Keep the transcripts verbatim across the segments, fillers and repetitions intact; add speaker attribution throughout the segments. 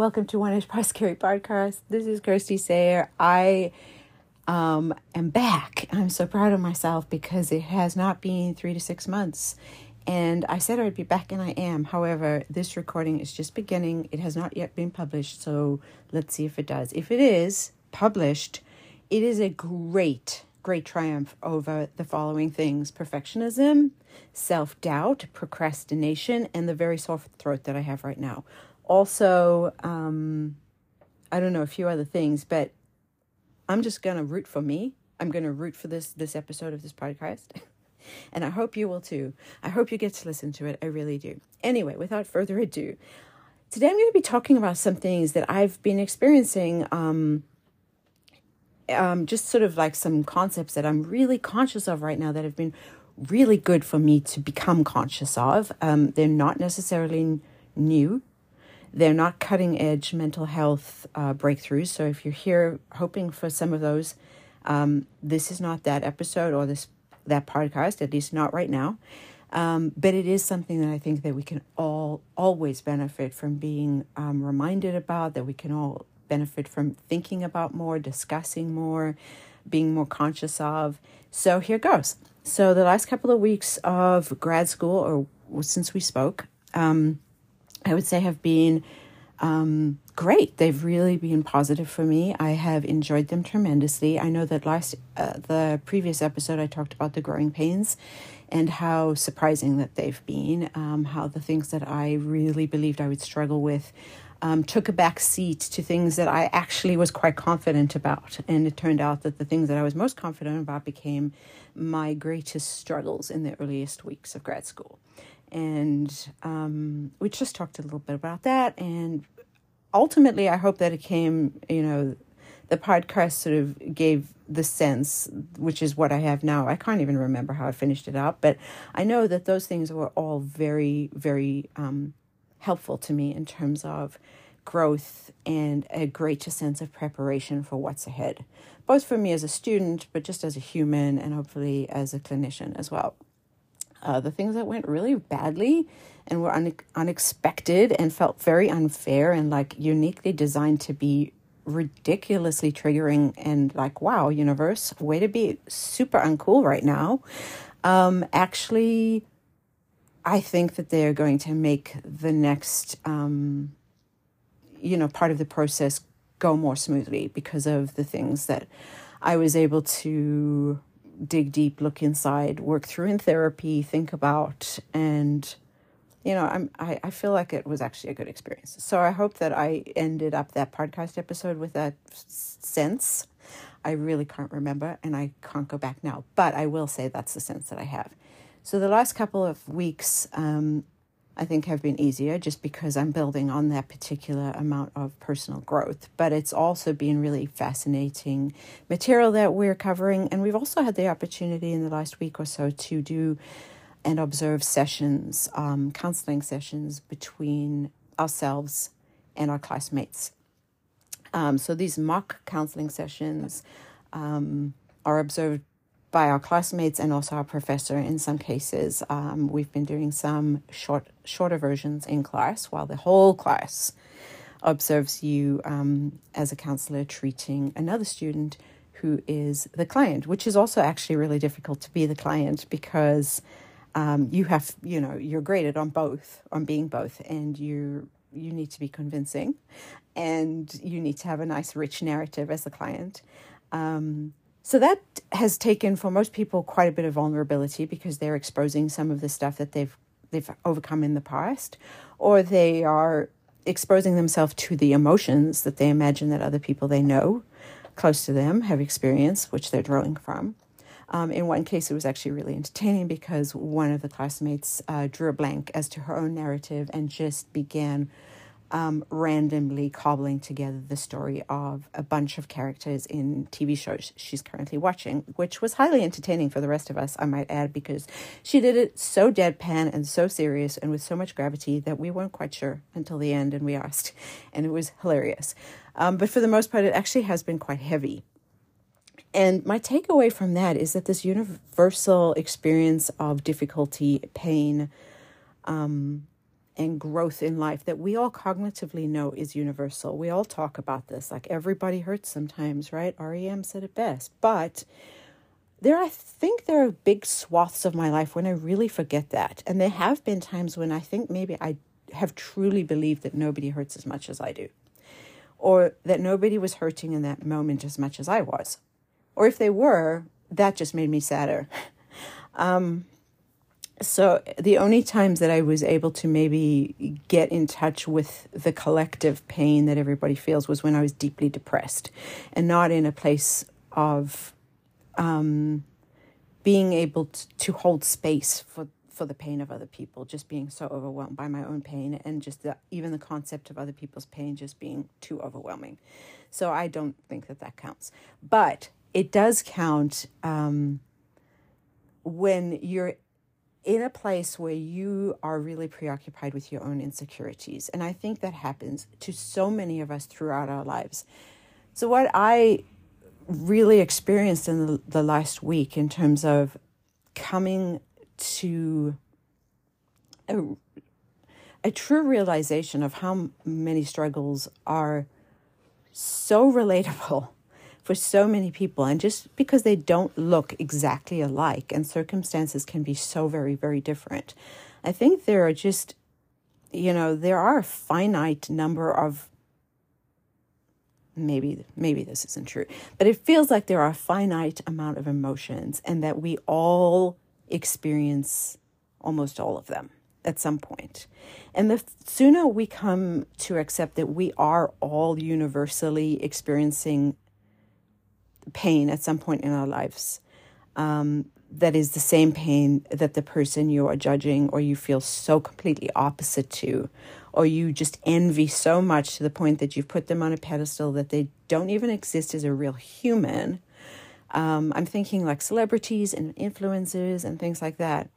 Speaker 1: welcome to One Inch by Scary Podcast. This is Kirsty Sayer. I um, am back. I'm so proud of myself because it has not been three to six months. And I said I'd be back, and I am. However, this recording is just beginning. It has not yet been published, so let's see if it does. If it is published, it is a great, great triumph over the following things: perfectionism, self-doubt, procrastination, and the very sore throat that I have right now. Also, um, I don't know, a few other things, but I'm just going to root for me. I'm going to root for this, this episode of this podcast. And I hope you will too. I hope you get to listen to it. I really do. Anyway, without further ado, today I'm going to be talking about some things that I've been experiencing, um, um, just sort of like some concepts that I'm really conscious of right now that have been really good for me to become conscious of. Um, they're not necessarily new. They're not cutting edge mental health uh, breakthroughs. So if you're here hoping for some of those, um, this is not that episode or this that podcast, at least not right now. Um, but it is something that I think that we can all always benefit from being um, reminded about, that we can all benefit from thinking about more, discussing more, being more conscious of. So here goes. So the last couple of weeks of grad school, or since we spoke, um, I would say have been um, great. They've really been positive for me. I have enjoyed them tremendously. I know that last, uh, the previous episode, I talked about the growing pains and how surprising that they've been, um, how the things that I really believed I would struggle with um, took a back seat to things that I actually was quite confident about. And it turned out that the things that I was most confident about became my greatest struggles in the earliest weeks of grad school. And um, we just talked a little bit about that. And ultimately, I hope that it came, you know, the podcast sort of gave the sense, which is what I have now. I can't even remember how I finished it up, but I know that those things were all very, very um, helpful to me in terms of growth and a greater sense of preparation for what's ahead, both for me as a student, but just as a human and hopefully as a clinician as well. Uh, the things that went really badly and were un- unexpected and felt very unfair and like uniquely designed to be ridiculously triggering and like, wow, universe, way to be super uncool right now. Um, actually, I think that they're going to make the next, um, you know, part of the process go more smoothly because of the things that I was able to dig deep, look inside, work through in therapy, think about, and, you know, I'm, I, I feel like it was actually a good experience. So I hope that I ended up that podcast episode with that sense. I really can't remember, and I can't go back now, but I will say that's the sense that I have. So the last couple of weeks, um, I think have been easier just because I'm building on that particular amount of personal growth. But it's also been really fascinating material that we're covering. And we've also had the opportunity in the last week or so to do and observe sessions, um, counseling sessions between ourselves and our classmates. Um, so these mock counseling sessions um, are observed by our classmates and also our professor in some cases. Um, we've been doing some short, shorter versions in class while the whole class observes you um, as a counselor treating another student who is the client, which is also actually really difficult to be the client because um, you have, you know, you're graded on both, on being both, and you you need to be convincing and you need to have a nice rich narrative as the client. Um, So that has taken for most people quite a bit of vulnerability because they're exposing some of the stuff that they've they've overcome in the past, or they are exposing themselves to the emotions that they imagine that other people they know close to them have experienced, which they're drawing from. Um, in one case, it was actually really entertaining because one of the classmates uh, drew a blank as to her own narrative and just began Um, randomly cobbling together the story of a bunch of characters in T V shows she's currently watching, which was highly entertaining for the rest of us, I might add, because she did it so deadpan and so serious and with so much gravity that we weren't quite sure until the end, and we asked, and it was hilarious. Um, but for the most part, it actually has been quite heavy. And my takeaway from that is that this universal experience of difficulty, pain, um, and growth in life that we all cognitively know is universal. We all talk about this, like everybody hurts sometimes, right? R E M said it best. But there, I think there are big swaths of my life when I really forget that. And there have been times when I think maybe I have truly believed that nobody hurts as much as I do, or that nobody was hurting in that moment as much as I was. Or if they were, that just made me sadder. um, so the only times that I was able to maybe get in touch with the collective pain that everybody feels was when I was deeply depressed and not in a place of um, being able to, to hold space for, for the pain of other people, just being so overwhelmed by my own pain, and just the, even the concept of other people's pain just being too overwhelming. So I don't think that that counts. But it does count um, when you're in a place where you are really preoccupied with your own insecurities. And I think that happens to so many of us throughout our lives. So what I really experienced in the, the last week in terms of coming to a, a true realization of how many struggles are so relatable for so many people, and just because they don't look exactly alike and circumstances can be so very, very different. I think there are just, you know, there are a finite number of, maybe, maybe this isn't true, but it feels like there are a finite amount of emotions and that we all experience almost all of them at some point. And the sooner we come to accept that we are all universally experiencing pain at some point in our lives, um, that is the same pain that the person you are judging or you feel so completely opposite to, or you just envy so much to the point that you've put them on a pedestal that they don't even exist as a real human. Um, I'm thinking like celebrities and influencers and things like that.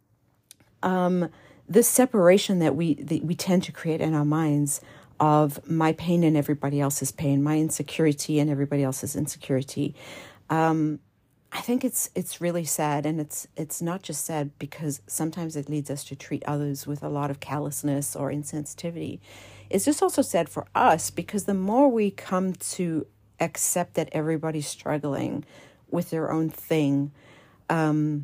Speaker 1: Um, this separation that we that we tend to create in our minds of my pain and everybody else's pain, my insecurity and everybody else's insecurity. Um, I think it's it's really sad, and it's it's not just sad because sometimes it leads us to treat others with a lot of callousness or insensitivity. It's just also sad for us because the more we come to accept that everybody's struggling with their own thing, um,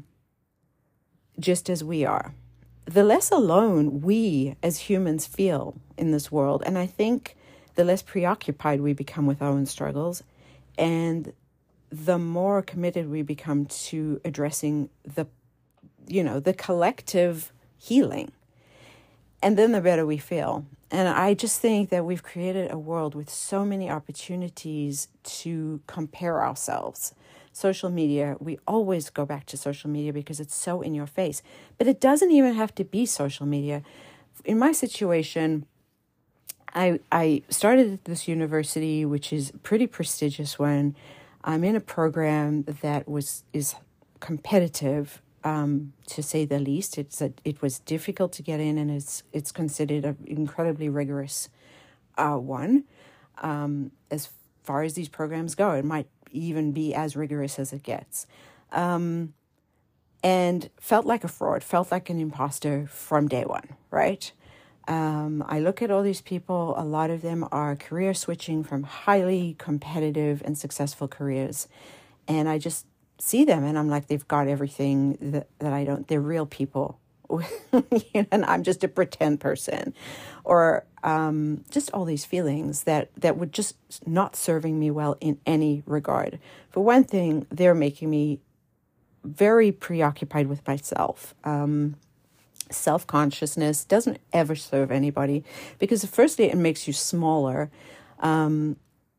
Speaker 1: just as we are, the less alone we as humans feel in this world. And I think the less preoccupied we become with our own struggles, and the more committed we become to addressing the, you know, the collective healing. And then the better we feel. And I just think that we've created a world with so many opportunities to compare ourselves. Social media, we always go back to social media because it's so in your face. But it doesn't even have to be social media. In my situation, I I started at this university, which is a pretty prestigious one. I'm in a program that was is competitive, um, to say the least. It's a, it was difficult to get in, and it's it's considered an incredibly rigorous uh, one. Um, as far as these programs go, it might even be as rigorous as it gets. Um, and felt like a fraud, felt like an imposter from day one, right? Um, I look at all these people, a lot of them are career switching from highly competitive and successful careers. And I just see them and I'm like, they've got everything that, that I don't, they're real people. And I'm just a pretend person, or um, just all these feelings that, that were just not serving me well in any regard. For one thing, they're making me very preoccupied with myself. Um, self-consciousness doesn't ever serve anybody because firstly, it makes you smaller um,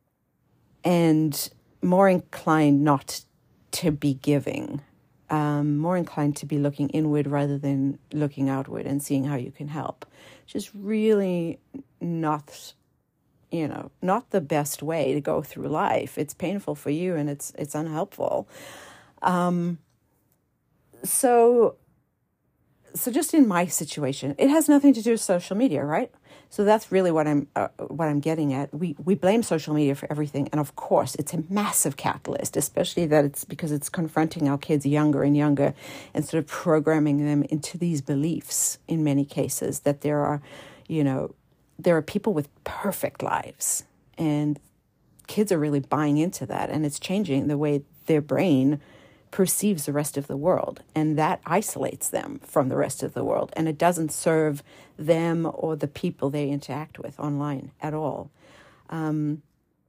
Speaker 1: and more inclined not to be giving. Um, more inclined to be looking inward rather than looking outward and seeing how you can help. Just really not, you know, not the best way to go through life. It's painful for you and it's it's unhelpful. Um, so so just in my situation, it has nothing to do with social media, right? So that's really what I'm uh, what I'm getting at. We we blame social media for everything, and of course, it's a massive catalyst, especially that it's because it's confronting our kids younger and younger, and sort of programming them into these beliefs. In many cases, that there are, you know, there are people with perfect lives, and kids are really buying into that, and it's changing the way their brain perceives the rest of the world, and that isolates them from the rest of the world, and it doesn't serve them or the people they interact with online at all. Um,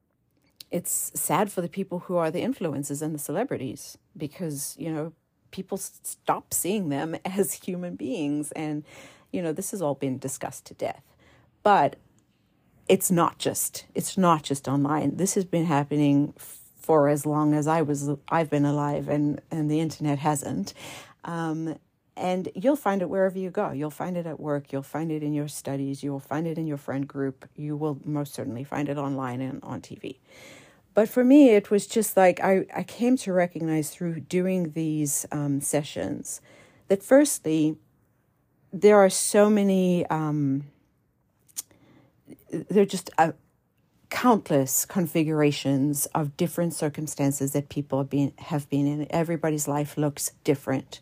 Speaker 1: it's sad for the people who are the influencers and the celebrities, because, you know, people stop seeing them as human beings, and, you know, this has all been discussed to death. But it's not just, it's not just online. This has been happening for as long as I was, I've been alive, and, and the internet hasn't. Um, and you'll find it wherever you go. You'll find it at work. You'll find it in your studies. You'll find it in your friend group. You will most certainly find it online and on T V. But for me, it was just like, I, I came to recognize through doing these um, sessions that firstly, there are so many, um, there are just a, countless configurations of different circumstances that people have been, have been in. Everybody's life looks different.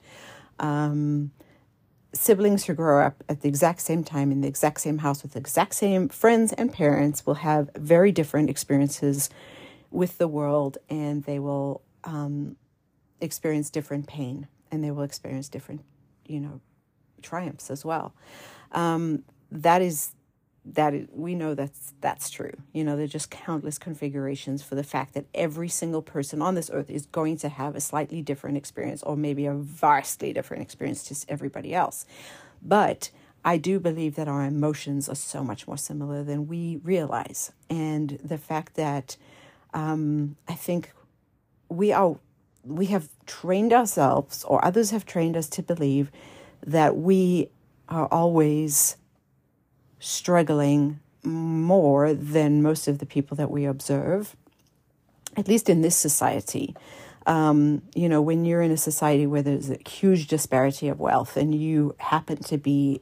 Speaker 1: Um, siblings who grow up at the exact same time in the exact same house with the exact same friends and parents will have very different experiences with the world, and they will um, experience different pain, and they will experience different, you know, triumphs as well. Um, that is That is, we know that's that's true. You know, there are just countless configurations for the fact that every single person on this earth is going to have a slightly different experience, or maybe a vastly different experience to everybody else. But I do believe that our emotions are so much more similar than we realize. And the fact that um, I think we are we have trained ourselves, or others have trained us to believe that we are always struggling more than most of the people that we observe, at least in this society. Um, you know, when you're in a society where there's a huge disparity of wealth, and you happen to be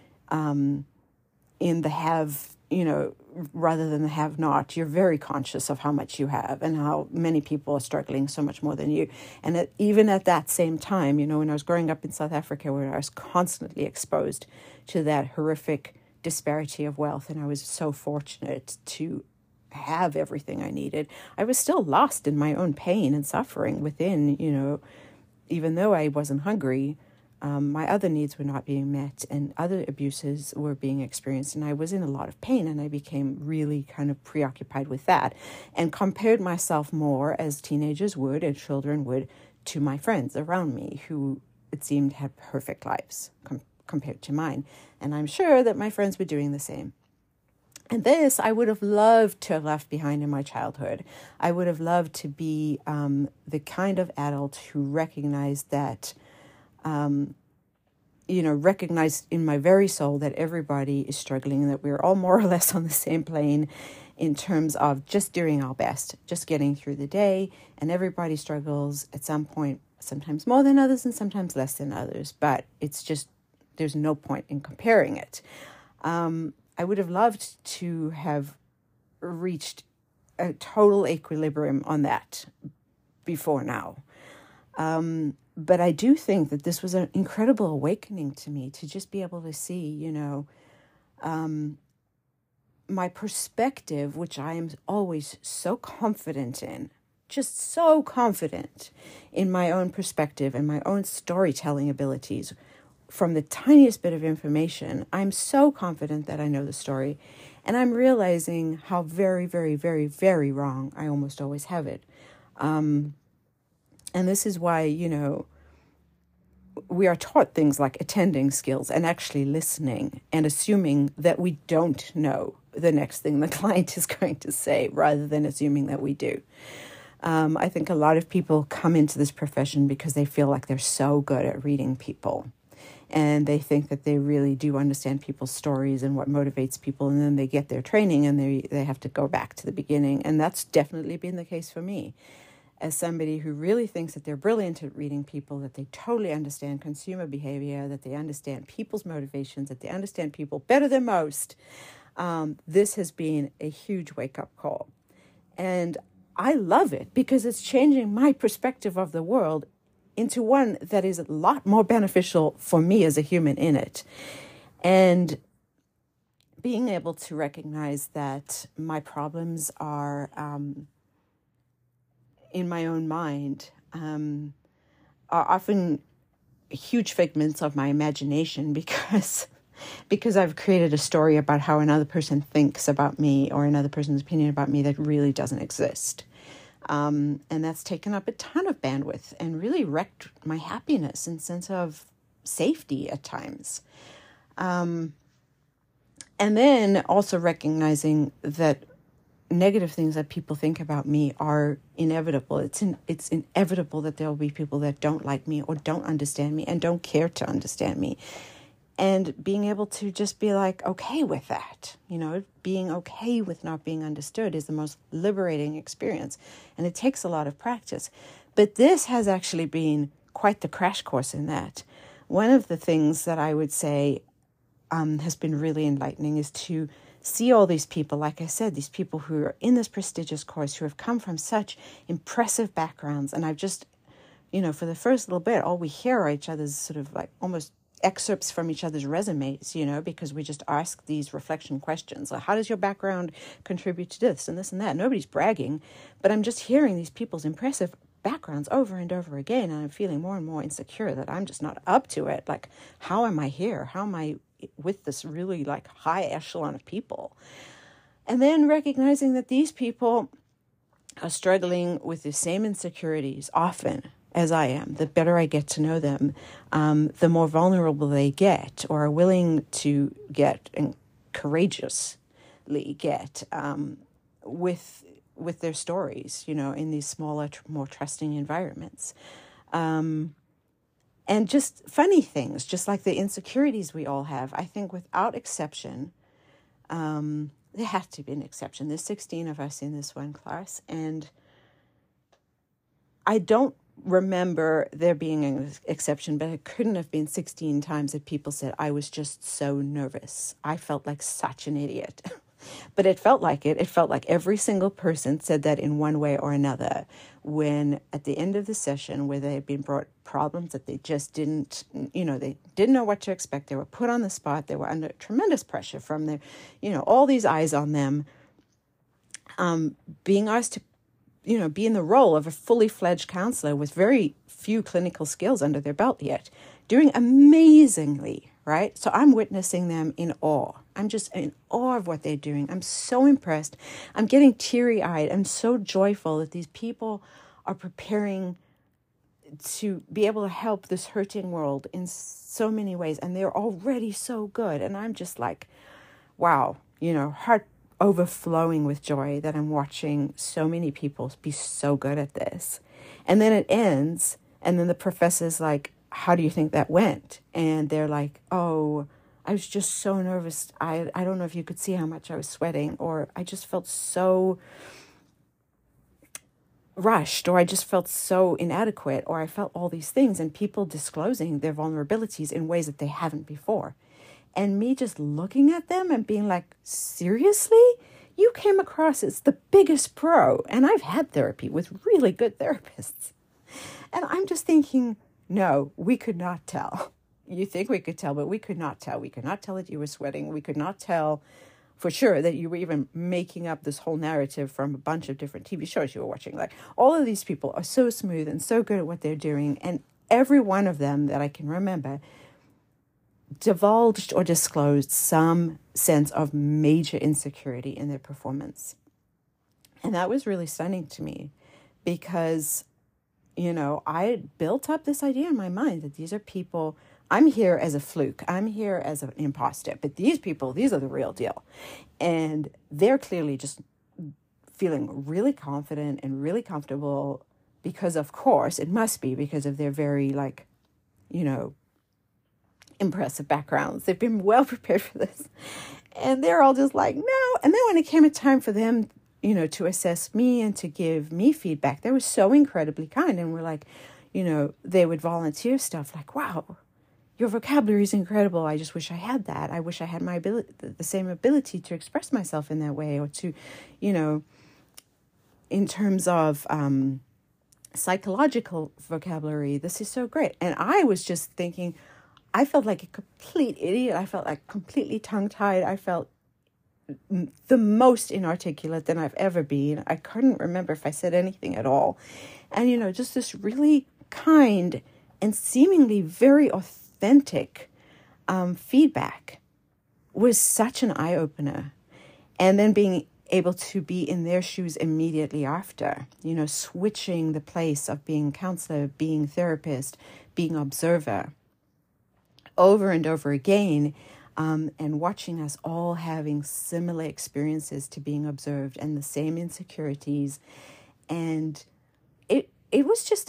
Speaker 1: um, in the have, you know, rather than the have not, you're very conscious of how much you have and how many people are struggling so much more than you. And at, even at that same time, you know, when I was growing up in South Africa, where I was constantly exposed to that horrific disparity of wealth, and I was so fortunate to have everything I needed, I was still lost in my own pain and suffering within, you know, even though I wasn't hungry, um, my other needs were not being met, and other abuses were being experienced, and I was in a lot of pain, and I became really kind of preoccupied with that, and compared myself more, as teenagers would and children would, to my friends around me, who it seemed had perfect lives com- compared to mine. And I'm sure that my friends were doing the same. And this I would have loved to have left behind in my childhood. I would have loved to be um, the kind of adult who recognized that, um, you know, recognized in my very soul that everybody is struggling, and that we're all more or less on the same plane in terms of just doing our best, just getting through the day. And everybody struggles at some point, sometimes more than others and sometimes less than others. But it's just, there's no point in comparing it. Um, I would have loved to have reached a total equilibrium on that before now. Um, but I do think that this was an incredible awakening to me, to just be able to see, you know, um, my perspective, which I am always so confident in, just so confident in my own perspective and my own storytelling abilities. From the tiniest bit of information, I'm so confident that I know the story, and I'm realizing how very, very, very, very wrong I almost always have it. Um, and this is why, you know, we are taught things like attending skills and actually listening and assuming that we don't know the next thing the client is going to say, rather than assuming that we do. Um, I think a lot of people come into this profession because they feel like they're so good at reading people. And they think that they really do understand people's stories and what motivates people. And then they get their training and they, they have to go back to the beginning. And that's definitely been the case for me. as somebody who really thinks that they're brilliant at reading people, that they totally understand consumer behavior, that they understand people's motivations, that they understand people better than most. Um, this has been a huge wake-up call. And I love it because it's changing my perspective of the world into one that is a lot more beneficial for me as a human in it. And being able to recognize that my problems are um, in my own mind um, are often huge figments of my imagination because because I've created a story about how another person thinks about me or another person's opinion about me that really doesn't exist. Um, and that's taken up a ton of bandwidth and really wrecked my happiness and sense of safety at times. Um, and then also recognizing that negative things that people think about me are inevitable. It's in, it's inevitable that there will be people that don't like me or don't understand me and don't care to understand me. And being able to just be like, okay with that, you know, being okay with not being understood is the most liberating experience. And it takes a lot of practice. But this has actually been quite the crash course in that. One of the things that I would say um, has been really enlightening is to see all these people, like I said, these people who are in this prestigious course, who have come from such impressive backgrounds. And I've just, you know, for the first little bit, all we hear are each other's sort of like almost excerpts from each other's resumes, you know, because we just ask these reflection questions. Like, how does your background contribute to this and this and that? Nobody's bragging, but I'm just hearing these people's impressive backgrounds over and over again. And I'm feeling more and more insecure that I'm just not up to it. Like, how am I here? How am I with this really like high echelon of people? And then recognizing that these people are struggling with the same insecurities often as I am. The better I get to know them, um, the more vulnerable they get or are willing to get and courageously get um, with with their stories, you know, in these smaller, more trusting environments. Um, and just funny things, just like the insecurities we all have. I think without exception, um, there has to be an exception. There's sixteen of us in this one class, and I don't remember there being an exception, but it couldn't have been sixteen times that people said, I was just so nervous. I felt like such an idiot. But it felt like it. It felt like every single person said that in one way or another when at the end of the session where they had been brought problems that they just didn't, you know, they didn't know what to expect. They were put on the spot. They were under tremendous pressure from their, you know, all these eyes on them, um, being asked to, you know, be in the role of a fully fledged counselor with very few clinical skills under their belt yet, doing amazingly, right? So I'm witnessing them in awe. I'm just in awe of what they're doing. I'm so impressed. I'm getting teary-eyed. I'm so joyful that these people are preparing to be able to help this hurting world in so many ways. And they're already so good. And I'm just like, wow, you know, heart overflowing with joy that I'm watching so many people be so good at this. And then it ends, and then the professor's like, how do you think that went? And they're like, oh, I was just so nervous. I, I don't know if you could see how much I was sweating, or I just felt so rushed, or I just felt so inadequate, or I felt all these things, and people disclosing their vulnerabilities in ways that they haven't before. And me just looking at them and being like, seriously? You came across as the biggest pro. And I've had therapy with really good therapists. And I'm just thinking, no, we could not tell. You think we could tell, but we could not tell. We could not tell that you were sweating. We could not tell for sure that you were even making up this whole narrative from a bunch of different T V shows you were watching. Like, all of these people are so smooth and so good at what they're doing. And every one of them that I can remember divulged or disclosed some sense of major insecurity in their performance. And that was really stunning to me because, you know, I had built up this idea in my mind that these are people, I'm here as a fluke, I'm here as an imposter, but these people, these are the real deal. And they're clearly just feeling really confident and really comfortable because, of course, it must be because of their very, like, you know, impressive backgrounds. They've been well prepared for this. And they're all just like, no. And then when it came a time for them you know, to assess me and to give me feedback. They were so incredibly kind, and were like, you know, they would volunteer stuff like, wow, your vocabulary is incredible. I just wish I had that. I wish I had my ability, the same ability to express myself in that way, or to, you know, in terms of um, psychological vocabulary, this is so great. And I was just thinking, I felt like a complete idiot. I felt like completely tongue-tied. I felt the most inarticulate than I've ever been. I couldn't remember if I said anything at all. And, you know, just this really kind and seemingly very authentic um, feedback was such an eye-opener. And then being able to be in their shoes immediately after, you know, switching the place of being counselor, being therapist, being observer over and over again, um, and watching us all having similar experiences to being observed and the same insecurities. And it it was just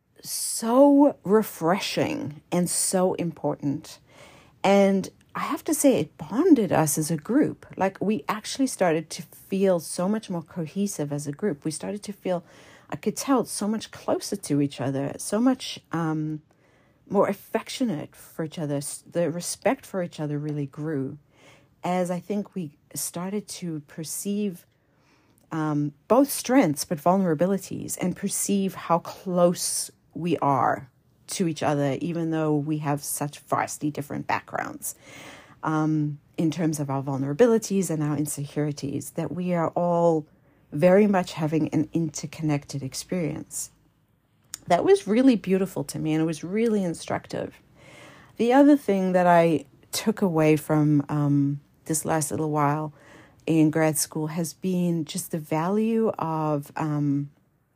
Speaker 1: so refreshing and so important. And I have to say, it bonded us as a group. Like, we actually started to feel so much more cohesive as a group. We started to feel, I could tell, so much closer to each other, so much um, more affectionate for each other. The respect for each other really grew as I think we started to perceive um, both strengths but vulnerabilities, and perceive how close we are to each other, even though we have such vastly different backgrounds um, in terms of our vulnerabilities and our insecurities, that we are all very much having an interconnected experience. That was really beautiful to me, and it was really instructive. The other thing that I took away from um, this last little while in grad school has been just the value of um,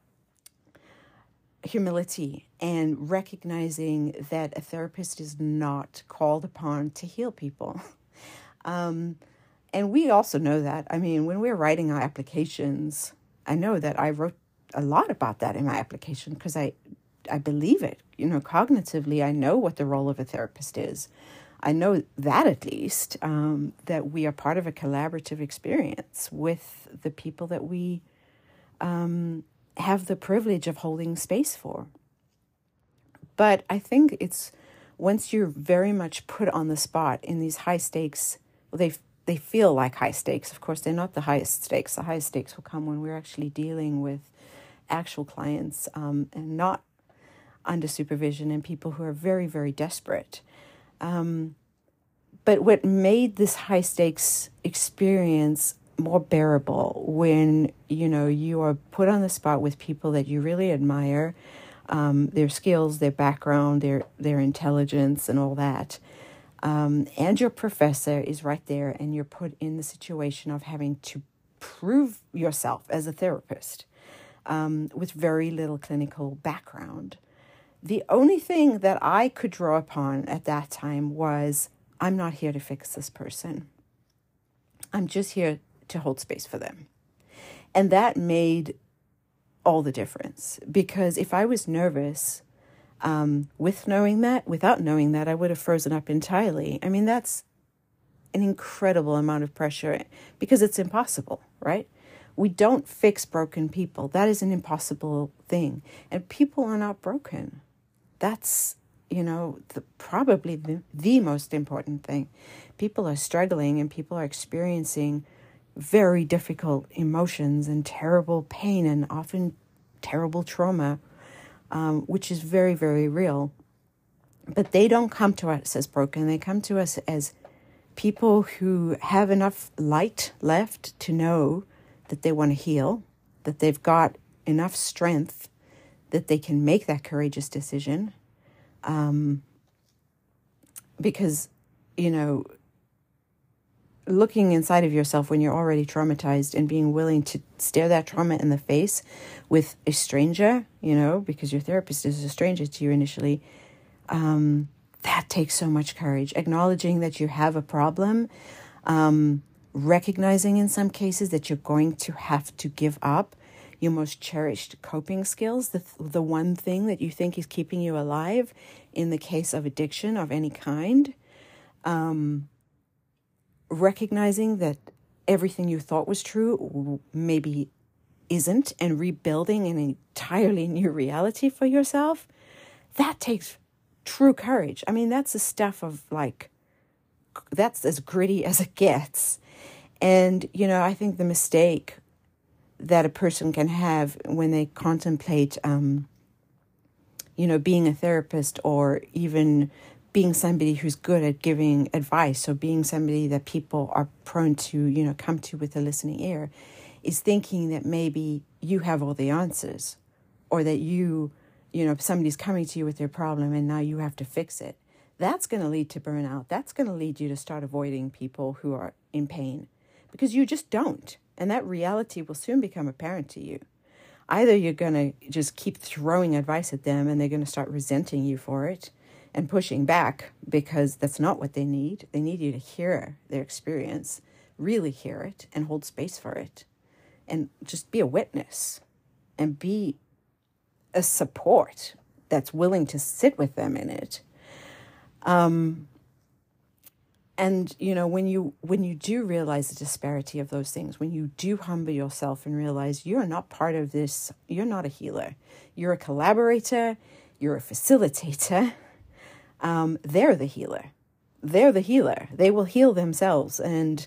Speaker 1: humility, and recognizing that a therapist is not called upon to heal people. Um, and we also know that. I mean, when we're writing our applications, I know that I wrote a lot about that in my application because I, I believe it. You know, cognitively, I know what the role of a therapist is. I know that at least, um, that we are part of a collaborative experience with the people that we um, have the privilege of holding space for. But I think it's once you're very much put on the spot in these high stakes, well, they they feel like high stakes. Of course, they're not the highest stakes. The highest stakes will come when we're actually dealing with actual clients um, and not under supervision, and people who are very, very desperate. Um, but what made this high stakes experience more bearable when, you know, you are put on the spot with people that you really admire, um, their skills, their background, their their intelligence and all that. Um, and your professor is right there, and you're put in the situation of having to prove yourself as a therapist um, with very little clinical background. The only thing that I could draw upon at that time was, I'm not here to fix this person. I'm just here to hold space for them. And that made all the difference, because if I was nervous um, with knowing that, without knowing that, I would have frozen up entirely. I mean, that's an incredible amount of pressure, because it's impossible, right? We don't fix broken people. That is an impossible thing. And people are not broken. That's, you know, the, probably the, the most important thing. People are struggling, and people are experiencing very difficult emotions and terrible pain, and often terrible trauma, um, which is very, very real. But they don't come to us as broken. They come to us as people who have enough light left to know that they want to heal, that they've got enough strength that they can make that courageous decision. Um, because, you know, looking inside of yourself when you're already traumatized and being willing to stare that trauma in the face with a stranger, you know, because your therapist is a stranger to you initially, um, that takes so much courage. Acknowledging that you have a problem, um, recognizing in some cases that you're going to have to give up your most cherished coping skills, the the one thing that you think is keeping you alive in the case of addiction of any kind. Um, recognizing that everything you thought was true maybe isn't, and rebuilding an entirely new reality for yourself, that takes true courage. I mean, that's the stuff of like, that's as gritty as it gets. And, you know, I think the mistake that a person can have when they contemplate, um, you know, being a therapist, or even being somebody who's good at giving advice, or being somebody that people are prone to, you know, come to with a listening ear, is thinking that maybe you have all the answers, or that you, you know, somebody's coming to you with their problem and now you have to fix it. That's going to lead to burnout. That's going to lead you to start avoiding people who are in pain, because you just don't. And that reality will soon become apparent to you. Either you're going to just keep throwing advice at them and they're going to start resenting you for it and pushing back, because that's not what they need. They need you to hear their experience, really hear it, and hold space for it. And just be a witness and be a support that's willing to sit with them in it. Um, and, you know, when you when you do realize the disparity of those things, when you do humble yourself and realize you're not part of this, you're not a healer. You're a collaborator. You're a facilitator. Um, they're the healer. They're the healer. They will heal themselves, and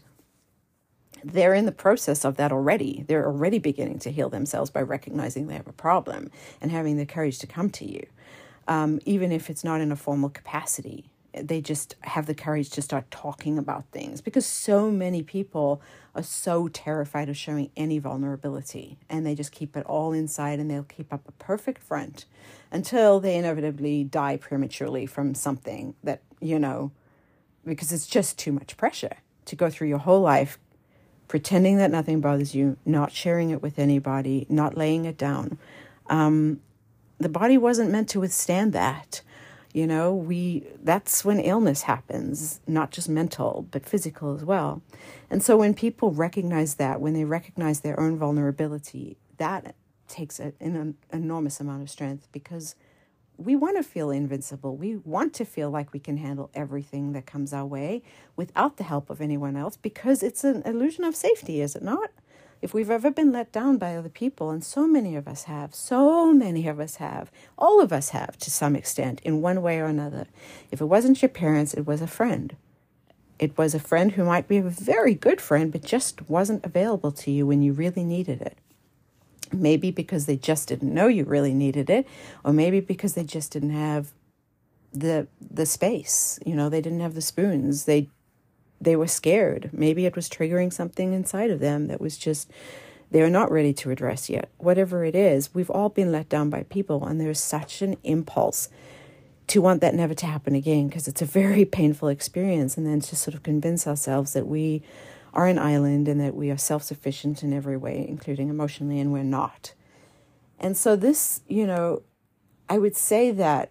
Speaker 1: they're in the process of that already. They're already beginning to heal themselves by recognizing they have a problem and having the courage to come to you. Um, even if it's not in a formal capacity, they just have the courage to start talking about things, because so many people are so terrified of showing any vulnerability, and they just keep it all inside, and they'll keep up a perfect front until they inevitably die prematurely from something that, you know, because it's just too much pressure to go through your whole life pretending that nothing bothers you, not sharing it with anybody, not laying it down. Um, the body wasn't meant to withstand that. You know, we that's when illness happens, not just mental, but physical as well. And so when people recognize that, when they recognize their own vulnerability, that takes a, an enormous amount of strength, because we want to feel invincible. We want to feel like we can handle everything that comes our way without the help of anyone else, because it's an illusion of safety, is it not? If we've ever been let down by other people, and so many of us have, so many of us have, all of us have to some extent in one way or another. If it wasn't your parents, it was a friend. It was a friend who might be a very good friend, but just wasn't available to you when you really needed it. Maybe because they just didn't know you really needed it, or maybe because they just didn't have the the space. You know, they didn't have the spoons. They they were scared. Maybe it was triggering something inside of them that was just they're not ready to address yet. Whatever it is, we've all been let down by people, and there's such an impulse to want that never to happen again, because it's a very painful experience, and then to sort of convince ourselves that we are an island and that we are self-sufficient in every way, including emotionally, and we're not. And so this, you know, I would say that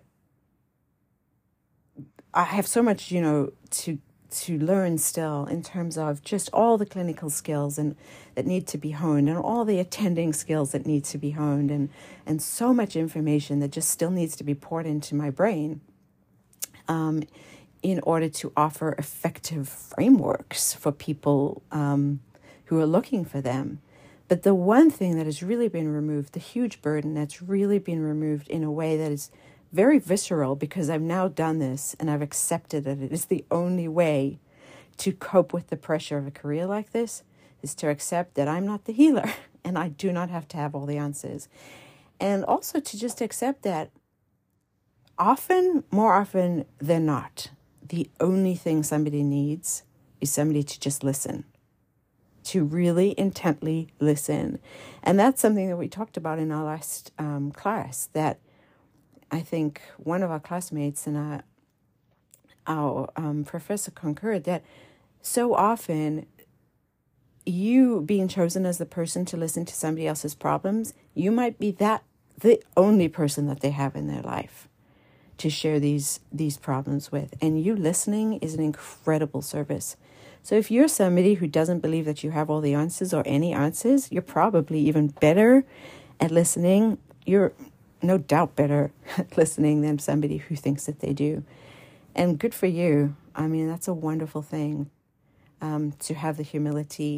Speaker 1: I have so much, you know, to to learn still in terms of just all the clinical skills and that need to be honed, and all the attending skills that need to be honed, and and so much information that just still needs to be poured into my brain um, in order to offer effective frameworks for people um, who are looking for them. But the one thing that has really been removed, the huge burden that's really been removed in a way that is very visceral, because I've now done this and I've accepted that it is the only way to cope with the pressure of a career like this, is to accept that I'm not the healer and I do not have to have all the answers. And also to just accept that often, more often than not, the only thing somebody needs is somebody to just listen, to really intently listen. And that's something that we talked about in our last um, class, that I think one of our classmates and our, our um, professor concurred that so often you being chosen as the person to listen to somebody else's problems, you might be that the only person that they have in their life to share these these problems with. And you listening is an incredible service. So if you're somebody who doesn't believe that you have all the answers or any answers, you're probably even better at listening. You're no doubt better at listening than somebody who thinks that they do. And good for you. I mean, that's a wonderful thing, um, to have the humility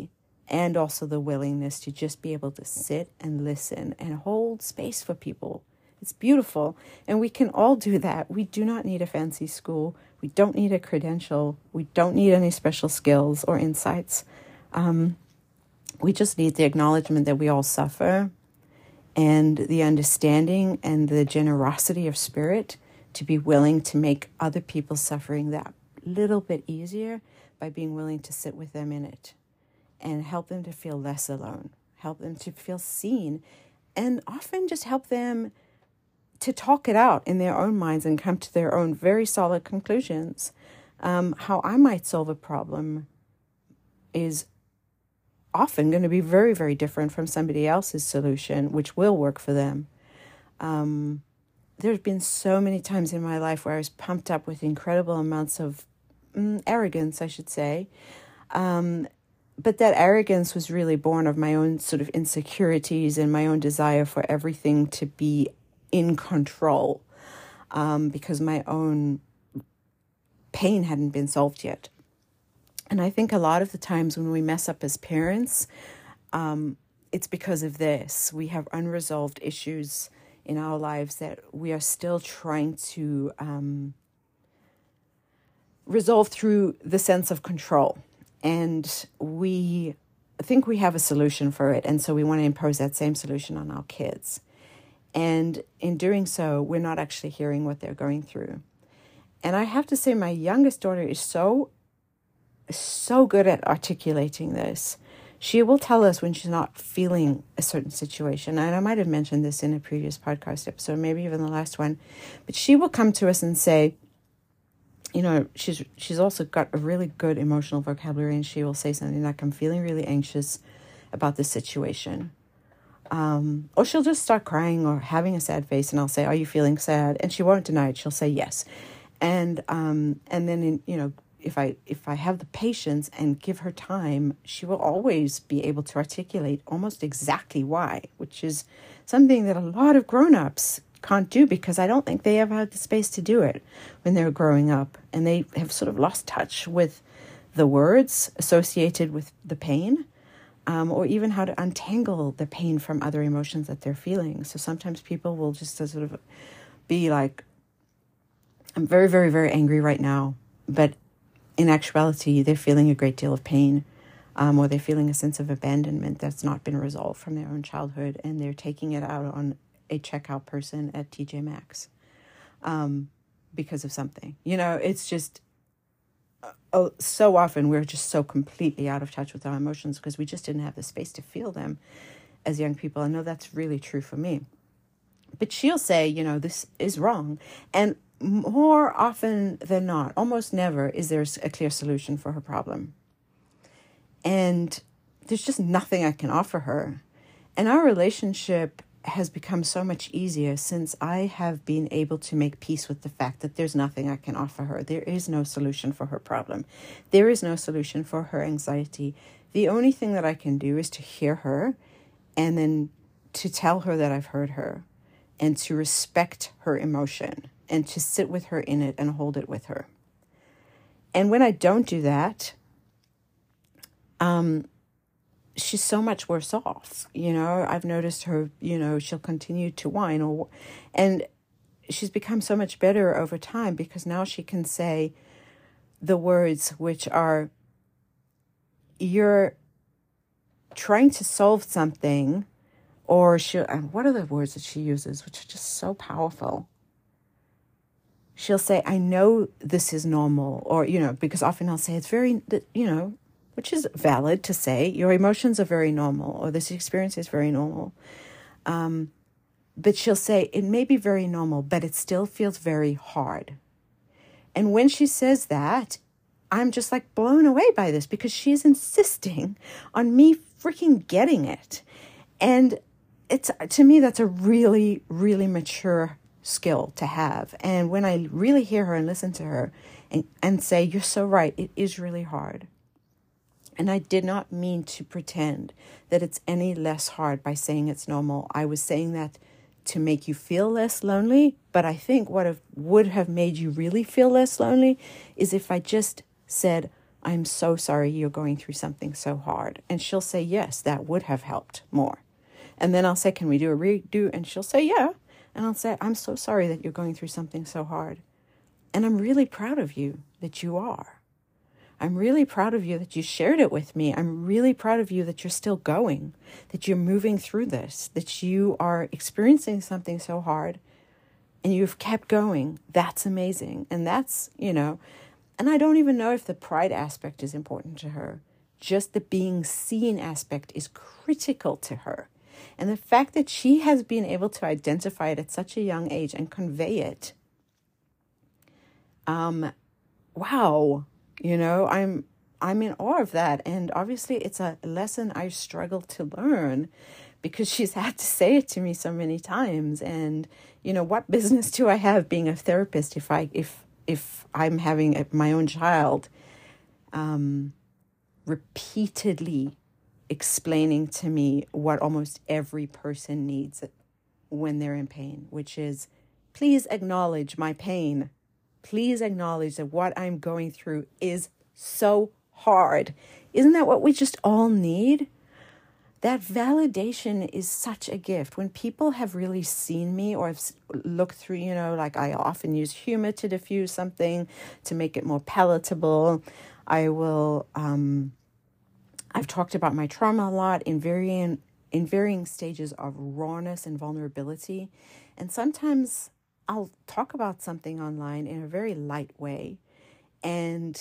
Speaker 1: and also the willingness to just be able to sit and listen and hold space for people. It's beautiful. And we can all do that. We do not need a fancy school. We don't need a credential. We don't need any special skills or insights. Um, we just need the acknowledgement that we all suffer, and the understanding and the generosity of spirit to be willing to make other people's suffering that little bit easier by being willing to sit with them in it and help them to feel less alone, help them to feel seen, and often just help them to talk it out in their own minds and come to their own very solid conclusions. Um, how I might solve a problem is often going to be very, very different from somebody else's solution, which will work for them. Um, there's been so many times in my life where I was pumped up with incredible amounts of mm, arrogance, I should say. Um, but that arrogance was really born of my own sort of insecurities and my own desire for everything to be in control, um, because my own pain hadn't been solved yet. And I think a lot of the times when we mess up as parents, um, it's because of this. We have unresolved issues in our lives that we are still trying to um, resolve through the sense of control. And we think we have a solution for it. And so we want to impose that same solution on our kids. And in doing so, we're not actually hearing what they're going through. And I have to say, my youngest daughter is so so good at articulating this. She will tell us when she's not feeling a certain situation. And I might have mentioned this in a previous podcast episode, maybe even the last one. But she will come to us and say, you know, she's she's also got a really good emotional vocabulary, and she will say something like, I'm feeling really anxious about this situation. Um, or she'll just start crying or having a sad face, and I'll say, are you feeling sad? And she won't deny it. She'll say yes. And um, and then, in, you know, If I if I have the patience and give her time, she will always be able to articulate almost exactly why, which is something that a lot of grown-ups can't do, because I don't think they ever had the space to do it when they were growing up, and they have sort of lost touch with the words associated with the pain, um, or even how to untangle the pain from other emotions that they're feeling. So sometimes people will just sort of be like, I'm very, very, very angry right now, but in actuality, they're feeling a great deal of pain, um, or they're feeling a sense of abandonment that's not been resolved from their own childhood, and they're taking it out on a checkout person at T J Maxx um, because of something. You know, it's just, uh, so often we're just so completely out of touch with our emotions because we just didn't have the space to feel them as young people. I know that's really true for me. But she'll say, you know, this is wrong. And more often than not, almost never, is there a clear solution for her problem. And there's just nothing I can offer her. And our relationship has become so much easier since I have been able to make peace with the fact that there's nothing I can offer her. There is no solution for her problem. There is no solution for her anxiety. The only thing that I can do is to hear her, and then to tell her that I've heard her, and to respect her emotion, and to sit with her in it and hold it with her. And when I don't do that, um, she's so much worse off. You know, I've noticed her, you know, she'll continue to whine, or, and she's become so much better over time because now she can say the words which are, you're trying to solve something, or she, and what are the words that she uses, which are just so powerful? She'll say, I know this is normal, or, you know, because often I'll say it's very, you know, which is valid to say, your emotions are very normal, or this experience is very normal. Um, but she'll say, it may be very normal, but it still feels very hard. And when she says that, I'm just like blown away by this because she's insisting on me freaking getting it. And it's, to me, that's a really, really mature skill to have. And when I really hear her and listen to her and, and say, you're so right, it is really hard. And I did not mean to pretend that it's any less hard by saying it's normal. I was saying that to make you feel less lonely. But I think what have, would have made you really feel less lonely is if I just said, I'm so sorry you're going through something so hard. And she'll say, yes, that would have helped more. And then I'll say, can we do a redo? And she'll say, yeah. And I'll say, I'm so sorry that you're going through something so hard. And I'm really proud of you that you are. I'm really proud of you that you shared it with me. I'm really proud of you that you're still going, that you're moving through this, that you are experiencing something so hard and you've kept going. That's amazing. And that's, you know, and I don't even know if the pride aspect is important to her. Just the being seen aspect is critical to her. And the fact that she has been able to identify it at such a young age and convey it, um, wow, you know, I'm I'm in awe of that. And obviously it's a lesson I struggled to learn because she's had to say it to me so many times. And, you know, what business do I have being a therapist if I if if I'm having a, my own child um, repeatedly explaining to me what almost every person needs when they're in pain, which is, please acknowledge my pain. Please acknowledge that what I'm going through is so hard. Isn't that what we just all need? That validation is such a gift. When people have really seen me or have looked through, you know, like I often use humor to diffuse something, to make it more palatable. I will, um, I've talked about my trauma a lot in varying, in varying stages of rawness and vulnerability. And sometimes I'll talk about something online in a very light way. And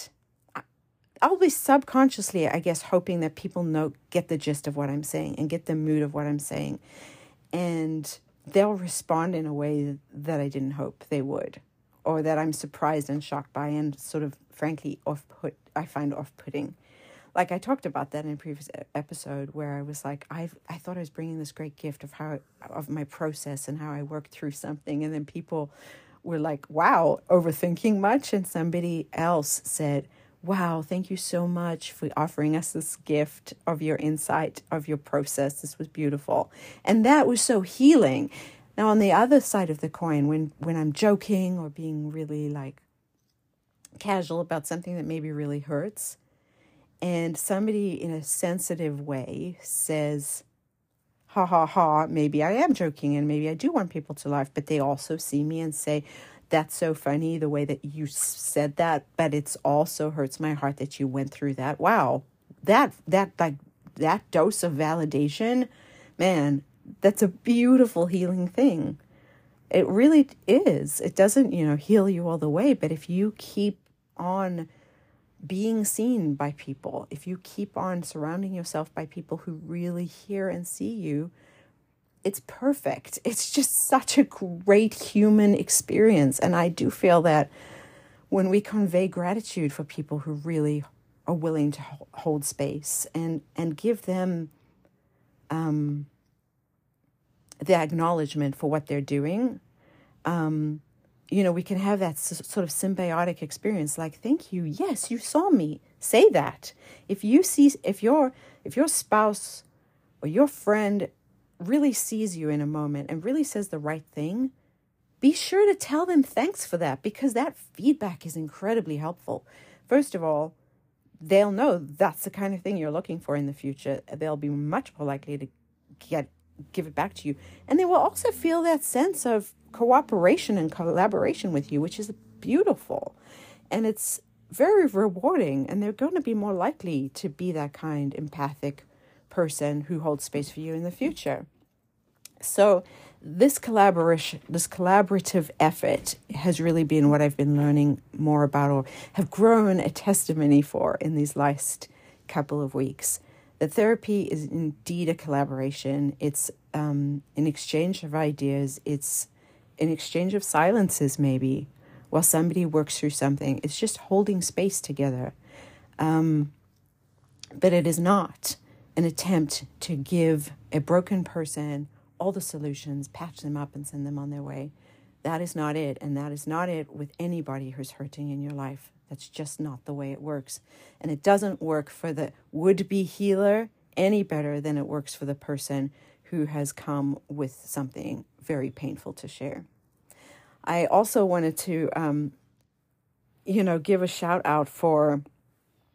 Speaker 1: I'll be subconsciously, I guess, hoping that people know, get the gist of what I'm saying and get the mood of what I'm saying. And they'll respond in a way that I didn't hope they would, or that I'm surprised and shocked by and sort of, frankly, off-put, I find off-putting. Like I talked about that in a previous episode where I was like, I I thought I was bringing this great gift of how, of my process and how I worked through something. And then people were like, wow, overthinking much? And somebody else said, wow, thank you so much for offering us this gift of your insight, of your process. This was beautiful. And that was so healing. Now, on the other side of the coin, when, when I'm joking or being really like casual about something that maybe really hurts, and somebody in a sensitive way says, ha, ha, ha, maybe I am joking and maybe I do want people to laugh, but they also see me and say, that's so funny the way that you said that, but it's also hurts my heart that you went through that. Wow, that, that, like that dose of validation, man, that's a beautiful healing thing. It really is. It doesn't, you know, heal you all the way, but if you keep on being seen by people, if you keep on surrounding yourself by people who really hear and see you, it's perfect. It's just such a great human experience. And I do feel that when we convey gratitude for people who really are willing to hold space and, and give them um, the acknowledgement for what they're doing, um, you know, we can have that s- sort of symbiotic experience. Like, thank you. Yes, you saw me. Say that. If you see, if your, if your spouse or your friend really sees you in a moment and really says the right thing, be sure to tell them thanks for that, because that feedback is incredibly helpful. First of all, they'll know that's the kind of thing you're looking for in the future. They'll be much more likely to get give it back to you. And they will also feel that sense of cooperation and collaboration with you, which is beautiful. And it's very rewarding. And they're going to be more likely to be that kind, empathic person who holds space for you in the future. So this collaboration, this collaborative effort has really been what I've been learning more about, or have grown a testimony for in these last couple of weeks. That therapy is indeed a collaboration. It's um, an exchange of ideas. It's an exchange of silences, maybe, while somebody works through something. It's just holding space together. Um, but it is not an attempt to give a broken person all the solutions, patch them up and send them on their way. That is not it. And that is not it with anybody who's hurting in your life. That's just not the way it works. And it doesn't work for the would-be healer any better than it works for the person who has come with something very painful to share. I also wanted to, um, you know, give a shout out for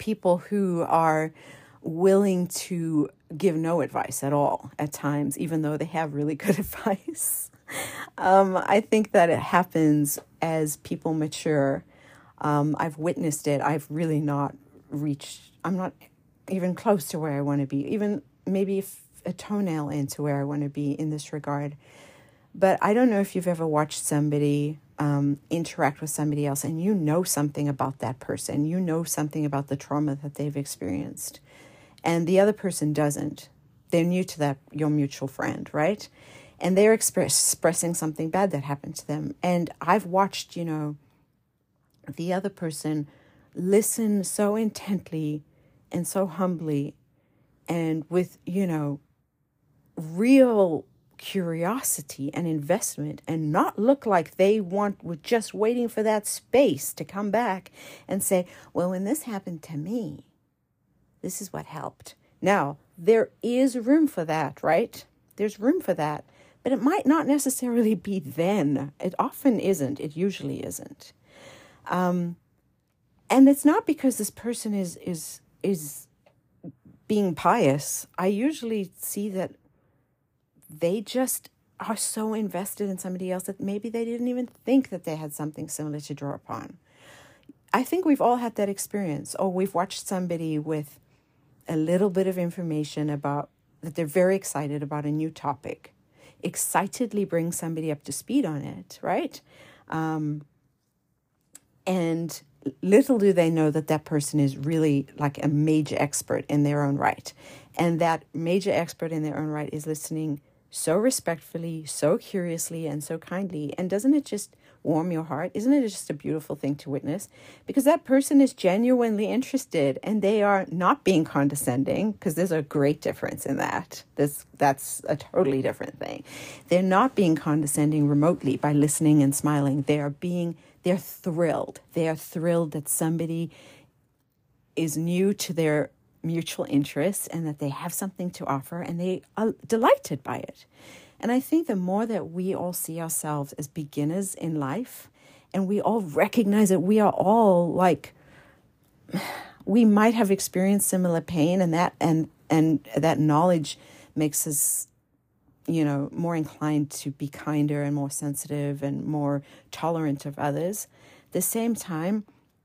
Speaker 1: people who are willing to give no advice at all at times, even though they have really good advice. um, I think that it happens as people mature. Um, I've witnessed it. I've really not reached, I'm not even close to where I want to be, even maybe if a toenail into where I want to be in this regard. But I don't know if you've ever watched somebody um, interact with somebody else and you know something about that person. You know something about the trauma that they've experienced. And the other person doesn't. They're new to that, your mutual friend, right? And they're express, expressing something bad that happened to them. And I've watched, you know, the other person listen so intently and so humbly and with, you know, real curiosity and investment, and not look like they want, were just waiting for that space to come back and say, well, when this happened to me, this is what helped. Now, there is room for that, right? There's room for that, but it might not necessarily be then. It often isn't. It usually isn't. Um, and it's not because this person is, is, is being pious. I usually see that they just are so invested in somebody else that maybe they didn't even think that they had something similar to draw upon. I think we've all had that experience. Or we've watched somebody with a little bit of information about that they're very excited about a new topic, excitedly bring somebody up to speed on it, right? Um, and little do they know that that person is really like a major expert in their own right. And that major expert in their own right is listening so respectfully, so curiously, and so kindly. And doesn't it just warm your heart? Isn't it just a beautiful thing to witness? Because that person is genuinely interested and they are not being condescending, because there's a great difference in that. This, that's a totally different thing. They're not being condescending remotely by listening and smiling. They are being, they're thrilled. They are thrilled that somebody is new to their mutual interests and that they have something to offer, and they are delighted by it. And I think the more that we all see ourselves as beginners in life, and we all recognize that we are all like, we might have experienced similar pain, and that and and that knowledge makes us, you know, more inclined to be kinder and more sensitive and more tolerant of others. At the same time,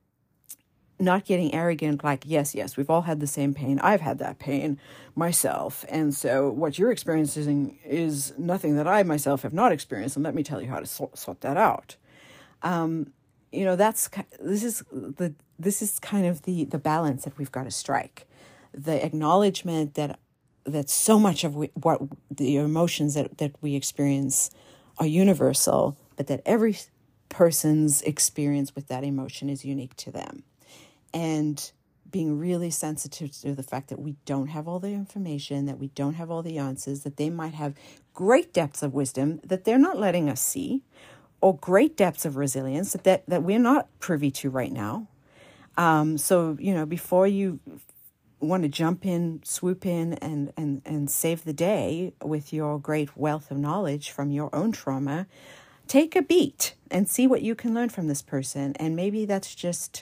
Speaker 1: not getting arrogant, like, yes, yes, we've all had the same pain. I've had that pain myself. And so what you're experiencing is nothing that I myself have not experienced. And let me tell you how to sort, sort that out. Um, you know, that's, this is the, this is kind of the, the balance that we've got to strike. The acknowledgement that, that so much of we, what the emotions that, that we experience are universal, but that every person's experience with that emotion is unique to them. And being really sensitive to the fact that we don't have all the information, that we don't have all the answers, that they might have great depths of wisdom that they're not letting us see, or great depths of resilience that, that, that we're not privy to right now. Um, so, you know, before you want to jump in, swoop in, and, and, and save the day with your great wealth of knowledge from your own trauma, take a beat and see what you can learn from this person. And maybe that's just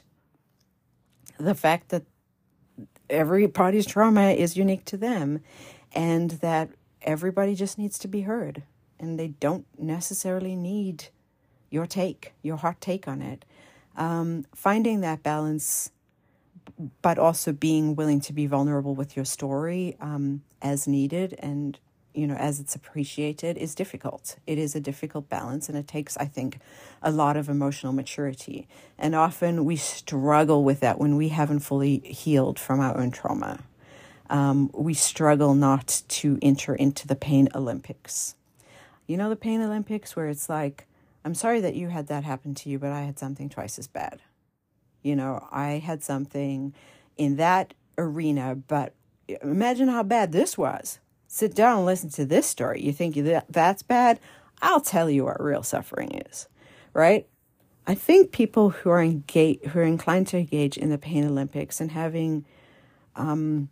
Speaker 1: the fact that every party's trauma is unique to them, and that everybody just needs to be heard, and they don't necessarily need your take, your hot take on it. Um, finding that balance, but also being willing to be vulnerable with your story um, as needed and, you know, as it's appreciated, is difficult. It is a difficult balance, and it takes, I think, a lot of emotional maturity. And often we struggle with that when we haven't fully healed from our own trauma. Um, we struggle not to enter into the pain Olympics. You know, the pain Olympics where it's like, I'm sorry that you had that happen to you, but I had something twice as bad. You know, I had something in that arena, but imagine how bad this was. Sit down and listen to this story. You think that that's bad? I'll tell you what real suffering is, right? I think people who are engage, who are inclined to engage in the pain Olympics and having, um,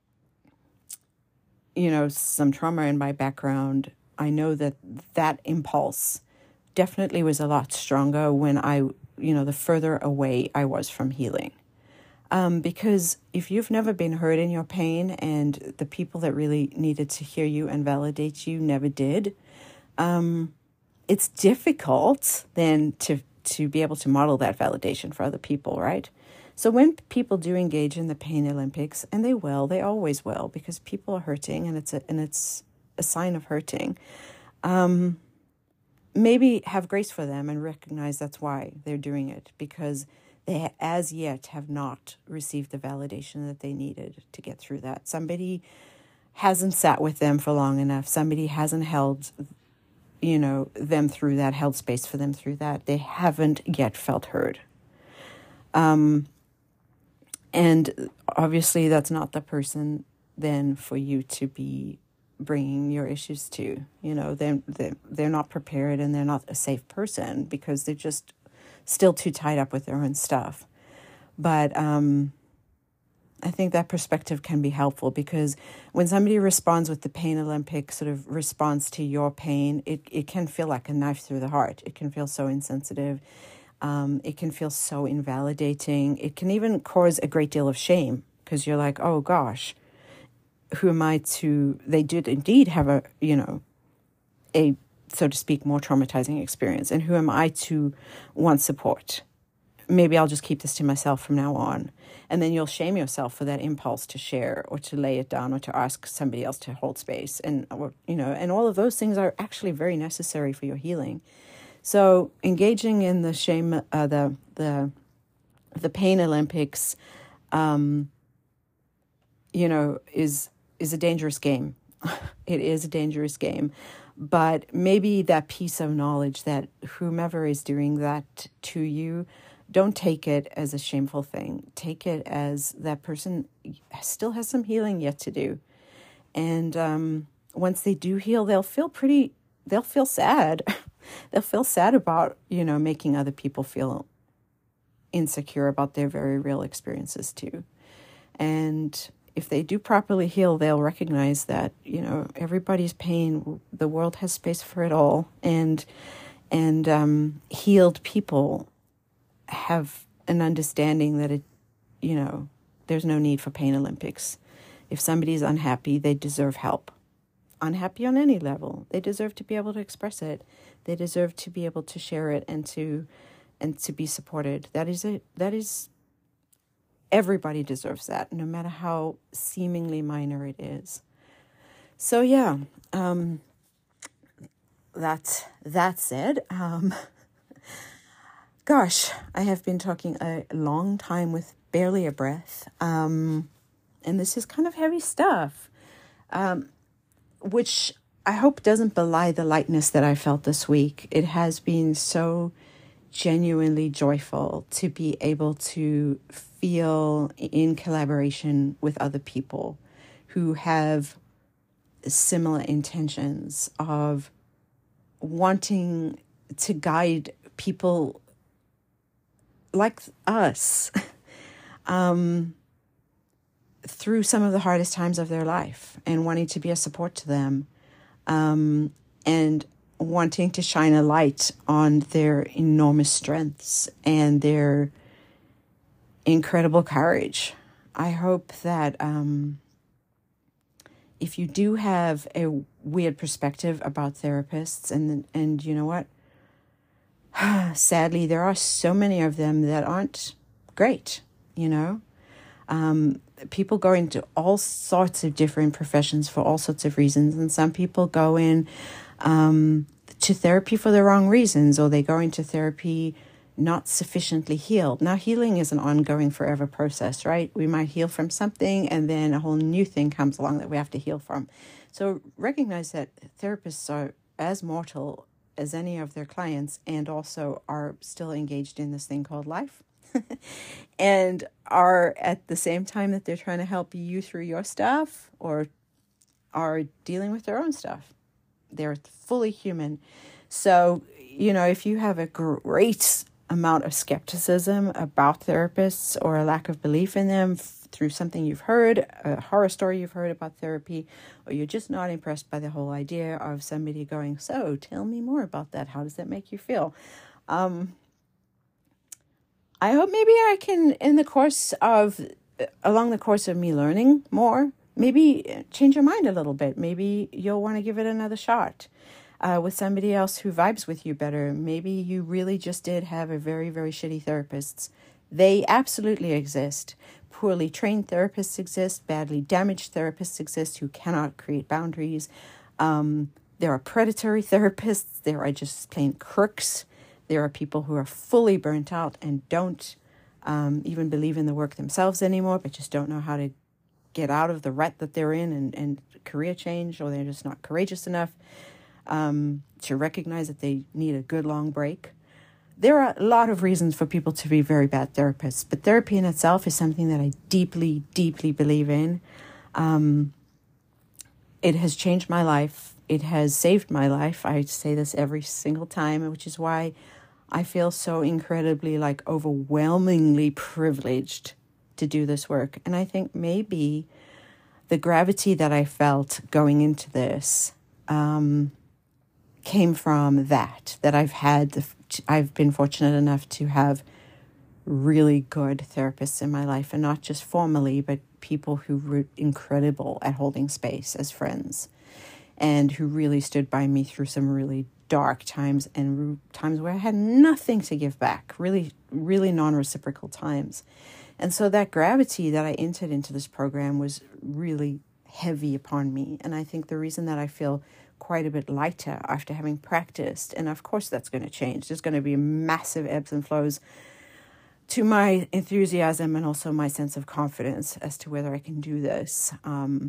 Speaker 1: you know, some trauma in my background, I know that that impulse definitely was a lot stronger when I, you know, the further away I was from healing. Um, because if you've never been heard in your pain and the people that really needed to hear you and validate you never did, um, it's difficult then to, to be able to model that validation for other people, right? So when people do engage in the pain Olympics, and they will, they always will, because people are hurting and it's a, and it's a sign of hurting, um, maybe have grace for them and recognize that's why they're doing it, because they as yet have not received the validation that they needed to get through that. Somebody hasn't sat with them for long enough. Somebody hasn't held, you know, them through that, held space for them through that. They haven't yet felt heard. Um, and obviously that's not the person then for you to be bringing your issues to. You know, they're, they're, they're not prepared and they're not a safe person because they're just still too tied up with their own stuff. But um, I think that perspective can be helpful, because when somebody responds with the Pain Olympic sort of response to your pain, it, it can feel like a knife through the heart. It can feel so insensitive. Um, it can feel so invalidating. It can even cause a great deal of shame, because you're like, oh gosh, who am I to, they did indeed have a, you know, a, so to speak, more traumatizing experience. And who am I to want support? Maybe I'll just keep this to myself from now on. And then you'll shame yourself for that impulse to share or to lay it down or to ask somebody else to hold space. And, or, you know, and all of those things are actually very necessary for your healing. So engaging in the shame, uh, the, the, the Pain Olympics, um, you know, is, is a dangerous game. It is a dangerous game. But maybe that piece of knowledge that whomever is doing that to you, don't take it as a shameful thing. Take it as that person still has some healing yet to do. And um, once they do heal, they'll feel pretty, they'll feel sad. They'll feel sad about, you know, making other people feel insecure about their very real experiences too. And if they do properly heal, they'll recognize that, you know, everybody's pain, the world has space for it all. And, and um, healed people have an understanding that, it, you know, there's no need for Pain Olympics. If somebody's unhappy, they deserve help. Unhappy on any level, they deserve to be able to express it. They deserve to be able to share it and to, and to be supported. That is it. That is, everybody deserves that, no matter how seemingly minor it is. So yeah, um, that, that said, um, gosh, I have been talking a long time with barely a breath. Um, and this is kind of heavy stuff, um, which I hope doesn't belie the lightness that I felt this week. It has been so genuinely joyful to be able to feel in collaboration with other people who have similar intentions of wanting to guide people like us um, through some of the hardest times of their life, and wanting to be a support to them, um, and wanting to shine a light on their enormous strengths and their incredible courage. I hope that um, if you do have a weird perspective about therapists, and and you know what, sadly, there are so many of them that aren't great, you know. Um, people go into all sorts of different professions for all sorts of reasons. And some people go in um, to therapy for the wrong reasons, or they go into therapy not sufficiently healed. Now, healing is an ongoing forever process, right? We might heal from something and then a whole new thing comes along that we have to heal from. So recognize that therapists are as mortal as any of their clients, and also are still engaged in this thing called life. And are at the same time that they're trying to help you through your stuff, or are dealing with their own stuff. They're fully human. So, you know, if you have a great amount of skepticism about therapists, or a lack of belief in them f- through something you've heard, a horror story you've heard about therapy, or you're just not impressed by the whole idea of somebody going, so tell me more about that. How does that make you feel? Um, I hope maybe I can, in the course of, along the course of me learning more, maybe change your mind a little bit. Maybe you'll want to give it another shot uh, with somebody else who vibes with you better. Maybe you really just did have a very, very shitty therapist. They absolutely exist. Poorly trained therapists exist. Badly damaged therapists exist who cannot create boundaries. Um, there are predatory therapists. There are just plain crooks. There are people who are fully burnt out and don't um, even believe in the work themselves anymore, but just don't know how to get out of the rut that they're in and, and career change, or they're just not courageous enough um, to recognize that they need a good long break. There are a lot of reasons for people to be very bad therapists, but therapy in itself is something that I deeply, deeply believe in. Um, it has changed my life. It has saved my life. I say this every single time, which is why I feel so incredibly, like, overwhelmingly privileged to do this work. And I think maybe the gravity that I felt going into this um, came from that, that I've had, the, I've been fortunate enough to have really good therapists in my life, and not just formally, but people who were incredible at holding space as friends, and who really stood by me through some really dark times and times where I had nothing to give back, really, really non-reciprocal times. And so that gravity that I entered into this program was really heavy upon me. And I think the reason that I feel quite a bit lighter after having practiced, and of course that's going to change. There's going to be massive ebbs and flows to my enthusiasm and also my sense of confidence as to whether I can do this um,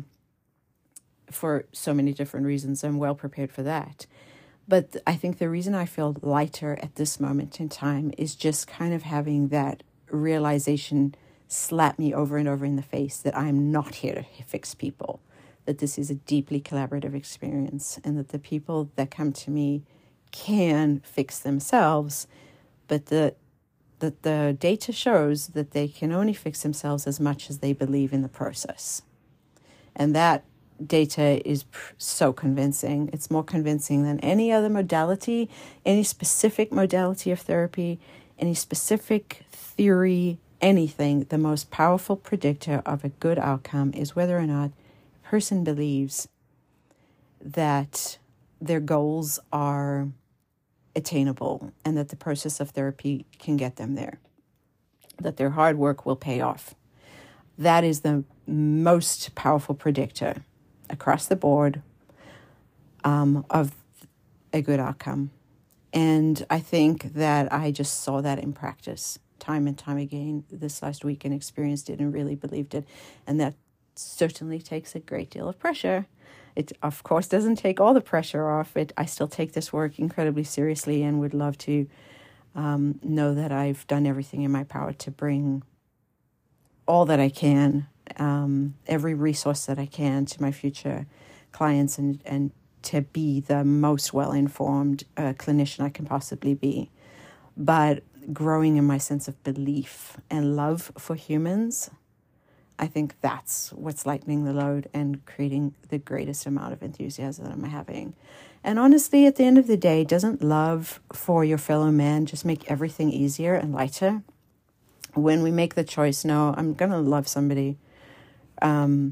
Speaker 1: for so many different reasons. I'm well prepared for that. But I think the reason I feel lighter at this moment in time is just kind of having that realization slap me over and over in the face that I'm not here to fix people, that this is a deeply collaborative experience, and that the people that come to me can fix themselves, but the that the data shows that they can only fix themselves as much as they believe in the process. And that data is pr- so convincing. It's more convincing than any other modality, any specific modality of therapy, any specific theory, anything. The most powerful predictor of a good outcome is whether or not a person believes that their goals are attainable and that the process of therapy can get them there, that their hard work will pay off. That is the most powerful predictor across the board um, of a good outcome. And I think that I just saw that in practice time and time again this last week, and experienced it and really believed it. And that certainly takes a great deal of pressure. It, of course, doesn't take all the pressure off it. I still take this work incredibly seriously and would love to um, know that I've done everything in my power to bring all that I can, um, every resource that I can to my future clients, and, and to be the most well-informed uh, clinician I can possibly be. But growing in my sense of belief and love for humans, I think that's what's lightening the load and creating the greatest amount of enthusiasm I'm having. And honestly, at the end of the day, doesn't love for your fellow man just make everything easier and lighter? When we make the choice, no, I'm going to love somebody um,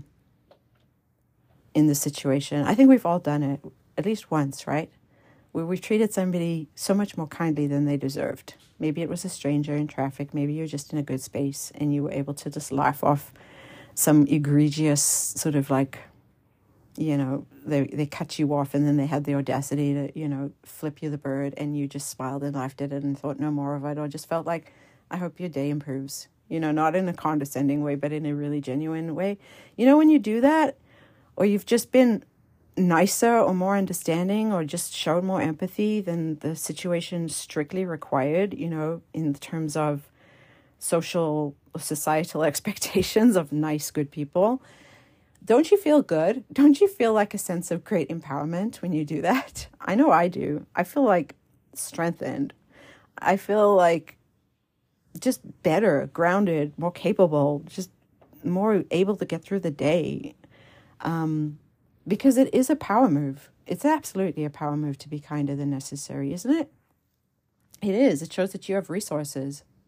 Speaker 1: in this situation. I think we've all done it at least once, right? Where we've treated somebody so much more kindly than they deserved. Maybe it was a stranger in traffic. Maybe you're just in a good space and you were able to just laugh off some egregious sort of like, you know, they they cut you off and then they had the audacity to, you know, flip you the bird, and you just smiled and laughed at it and thought no more of it, or just felt like, I hope your day improves. You know, not in a condescending way, but in a really genuine way. You know, when you do that, or you've just been nicer or more understanding or just showed more empathy than the situation strictly required, you know, in terms of social, societal expectations of nice, good people. Don't you feel good? Don't you feel like a sense of great empowerment when you do that? I know I do. I feel like strengthened. I feel like just better, grounded, more capable, just more able to get through the day. Um, because it is a power move. It's absolutely a power move to be kinder than necessary, isn't it? It is. It shows that you have resources.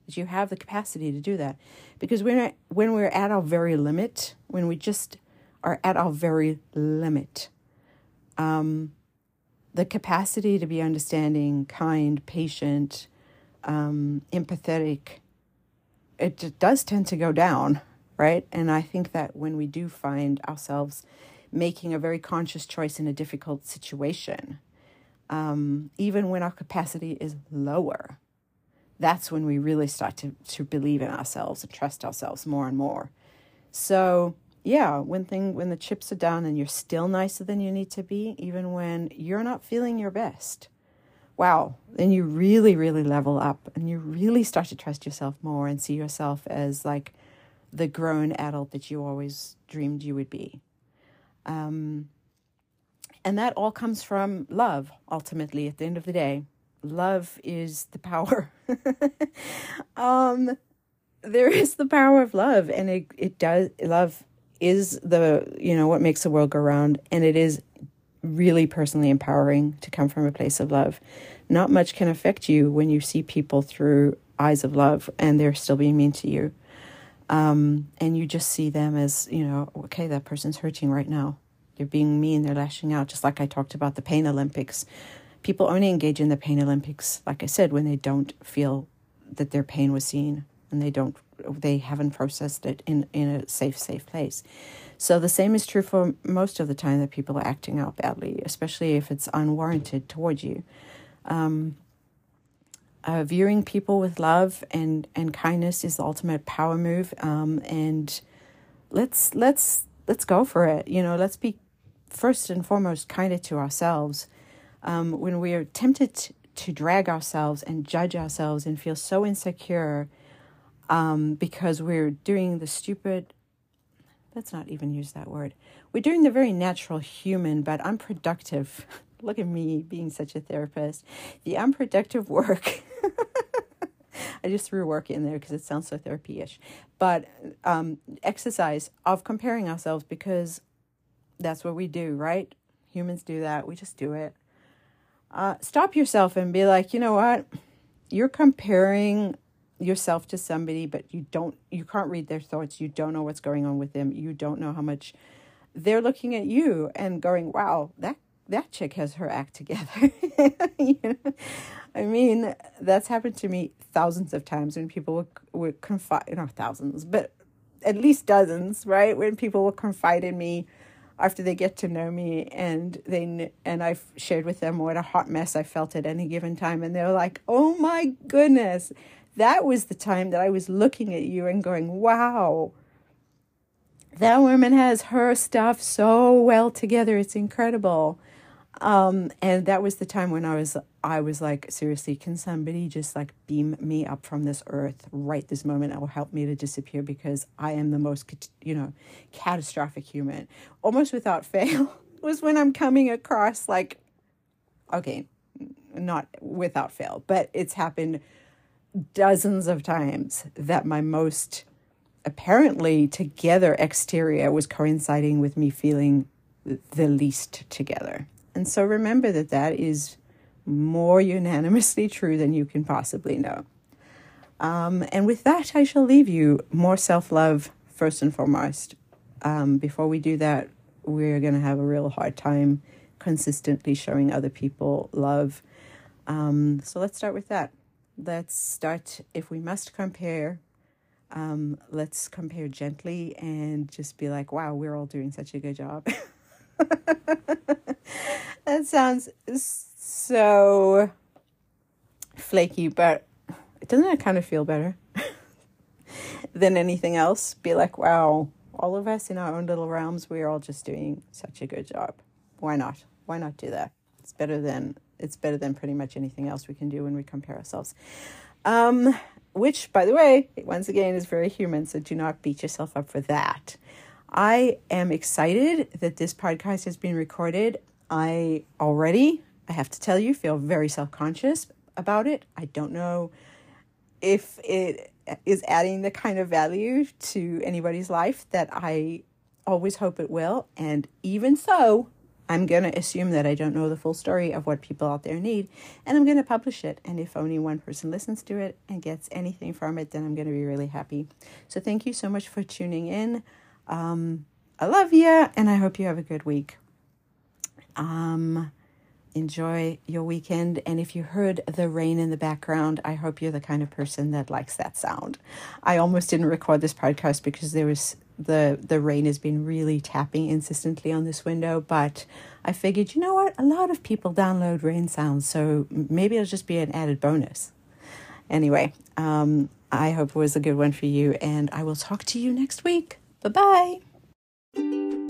Speaker 1: that you have the capacity to do that. Because when, when we're at our very limit, when we just are at our very limit, um, the capacity to be understanding, kind, patient, um, empathetic, it just does tend to go down, right? And I think that when we do find ourselves making a very conscious choice in a difficult situation, um, even when our capacity is lower, that's when we really start to, to believe in ourselves and trust ourselves more and more. So yeah, when thing when the chips are down and you're still nicer than you need to be, even when you're not feeling your best, wow, then you really, really level up and you really start to trust yourself more and see yourself as like the grown adult that you always dreamed you would be. Um, and that all comes from love, ultimately, at the end of the day. Love is the power. um, there is the power of love, and it, it does, love is the, you know, what makes the world go round, and it is really personally empowering to come from a place of love. Not much can affect you when you see people through eyes of love and they're still being mean to you. Um, and you just see them as, you know, okay, that person's hurting right now. They're being mean, they're lashing out, just like I talked about the Pain Olympics. People only engage in the Pain Olympics, like I said, when they don't feel that their pain was seen and they don't, they haven't processed it in, in a safe, safe place. So the same is true for most of the time that people are acting out badly, especially if it's unwarranted towards you. Um, uh, viewing people with love and, and kindness is the ultimate power move. Um, and let's, let's, let's go for it. You know, let's be first and foremost kinder to ourselves. Um, when we are tempted to, to drag ourselves and judge ourselves and feel so insecure, um, because we're doing the stupid, let's not even use that word. We're doing the very natural human, but unproductive. Look at me being such a therapist. The unproductive work. I just threw work in there because it sounds so therapy-ish. But um, exercise of comparing ourselves, because that's what we do, right? Humans do that. We just do it. Uh, stop yourself and be like, you know what? You're comparing yourself to somebody, but you don't, you can't read their thoughts. You don't know what's going on with them. You don't know how much they're looking at you and going, wow, that, that chick has her act together. You know? I mean, that's happened to me thousands of times when people would, would confide, not thousands, but at least dozens, right? When people will confide in me after they get to know me, and they and I've shared with them what a hot mess I felt at any given time. And they're like, oh my goodness, that was the time that I was looking at you and going, wow, that woman has her stuff so well together. It's incredible. Um, and that was the time when I was, I was like, seriously, can somebody just like beam me up from this earth right this moment? It will help me to disappear, because I am the most, you know, catastrophic human. Almost without fail was when I'm coming across like, okay, not without fail, but it's happened dozens of times that my most apparently together exterior was coinciding with me feeling the least together. And so remember that that is more unanimously true than you can possibly know. Um, and with that, I shall leave you. More self-love, first and foremost. Um, before we do that, we're going to have a real hard time consistently showing other people love. Um, so let's start with that. Let's start, if we must compare, um, let's compare gently and just be like, wow, we're all doing such a good job. That sounds so flaky, but doesn't it kind of feel better than anything else? Be like, wow, all of us in our own little realms, we're all just doing such a good job. Why not? Why not do that? It's better than it's better than pretty much anything else we can do when we compare ourselves. Um, which, by the way, once again, is very human, so do not beat yourself up for that. I am excited that this podcast has been recorded. I already, I have to tell you, feel very self-conscious about it. I don't know if it is adding the kind of value to anybody's life that I always hope it will. And even so, I'm going to assume that I don't know the full story of what people out there need, and I'm going to publish it. And if only one person listens to it and gets anything from it, then I'm going to be really happy. So thank you so much for tuning in. Um, I love you, and I hope you have a good week. Um, enjoy your weekend. And if you heard the rain in the background, I hope you're the kind of person that likes that sound. I almost didn't record this podcast because there was the the rain has been really tapping insistently on this window, but I figured, you know what, a lot of people download rain sounds, so maybe it'll just be an added bonus. Anyway, um I hope it was a good one for you, and I will talk to you next week. Bye bye.